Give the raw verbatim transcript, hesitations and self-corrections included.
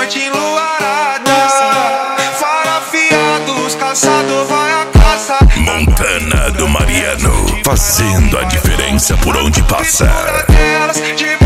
noite enluarada. Fara afiados, caçador vai a caça. Montana do Mariano, fazendo a diferença por onde passa. De